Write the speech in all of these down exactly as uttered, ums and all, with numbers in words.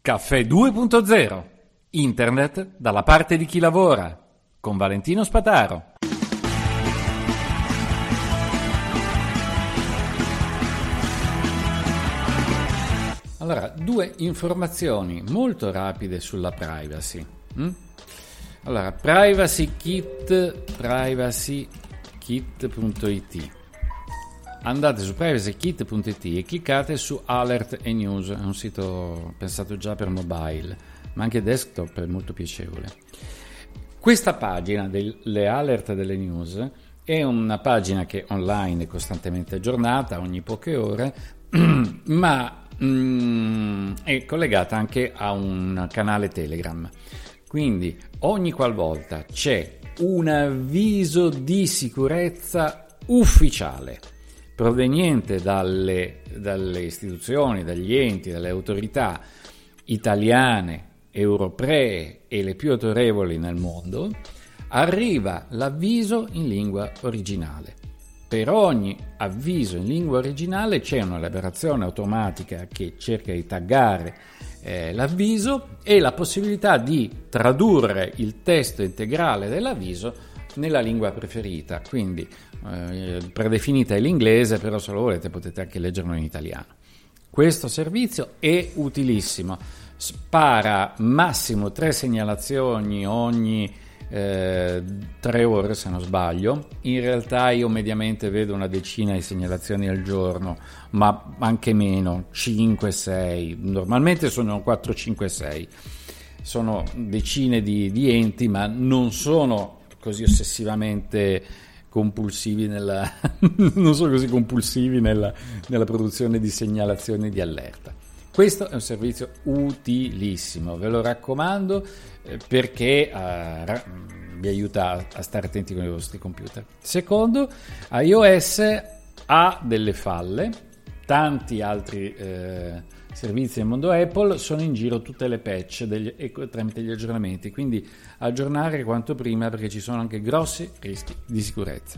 Caffè due punto zero. Internet dalla parte di chi lavora. Con Valentino Spataro. Allora, due informazioni molto rapide sulla privacy. Mm? Allora, PrivacyKit, privacykit punto it. Andate su privacykit punto it e cliccate su Alert e News, è un sito pensato già per mobile, ma anche desktop è molto piacevole. Questa pagina delle alert delle news è una pagina che online è costantemente aggiornata, ogni poche ore, ma mm, è collegata anche a un canale Telegram. Quindi ogni qualvolta c'è un avviso di sicurezza ufficiale proveniente dalle, dalle istituzioni, dagli enti, dalle autorità italiane, europee e le più autorevoli nel mondo, arriva l'avviso in lingua originale. Per ogni avviso in lingua originale c'è un'elaborazione automatica che cerca di taggare eh, l'avviso e la possibilità di tradurre il testo integrale dell'avviso nella lingua preferita, quindi eh, predefinita è l'inglese, però se lo volete potete anche leggerlo in italiano. Questo servizio è utilissimo, spara massimo tre segnalazioni ogni eh, tre ore se non sbaglio. In realtà io mediamente vedo una decina di segnalazioni al giorno, ma anche meno, cinque sei, normalmente sono quattro cinque sei, sono decine di, di enti, ma non sono così ossessivamente compulsivi nella non sono così compulsivi nella, nella produzione di segnalazioni di allerta. Questo è un servizio utilissimo, ve lo raccomando eh, perché eh, vi aiuta a stare attenti con i vostri computer. Secondo, iOS ha delle falle, tanti altri eh, servizi nel mondo Apple sono in giro tutte le patch degli, tramite gli aggiornamenti, quindi aggiornare quanto prima perché ci sono anche grossi rischi di sicurezza.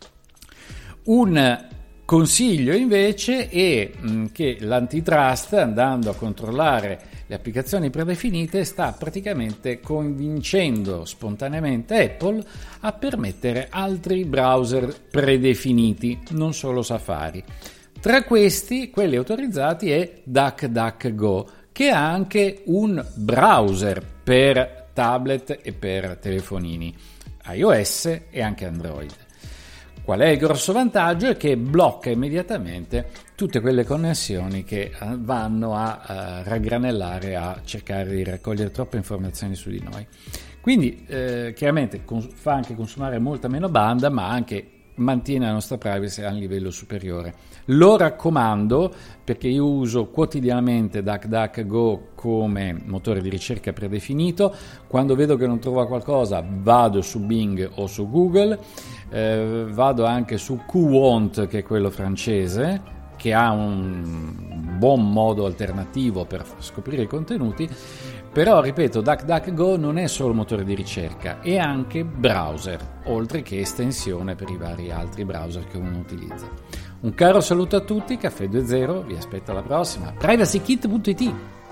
Un consiglio invece è mh, che l'antitrust, andando a controllare le applicazioni predefinite, sta praticamente convincendo spontaneamente Apple a permettere altri browser predefiniti, non solo Safari. Tra questi, quelli autorizzati è DuckDuckGo, che ha anche un browser per tablet e per telefonini, iOS e anche Android. Qual è il grosso vantaggio? È che blocca immediatamente tutte quelle connessioni che vanno a, a raggranellare, a cercare di raccogliere troppe informazioni su di noi. Quindi eh, chiaramente cons- fa anche consumare molta meno banda, ma anche mantiene la nostra privacy a un livello superiore. Lo raccomando perché io uso quotidianamente DuckDuckGo come motore di ricerca predefinito. Quando vedo che non trovo qualcosa vado su Bing o su Google, eh, vado anche su Qwant, che è quello francese, che ha un buon modo alternativo per scoprire i contenuti. Però, ripeto, DuckDuckGo non è solo motore di ricerca, è anche browser, oltre che estensione per i vari altri browser che uno utilizza. Un caro saluto a tutti, Caffè due zero, vi aspetto alla prossima. privacykit punto it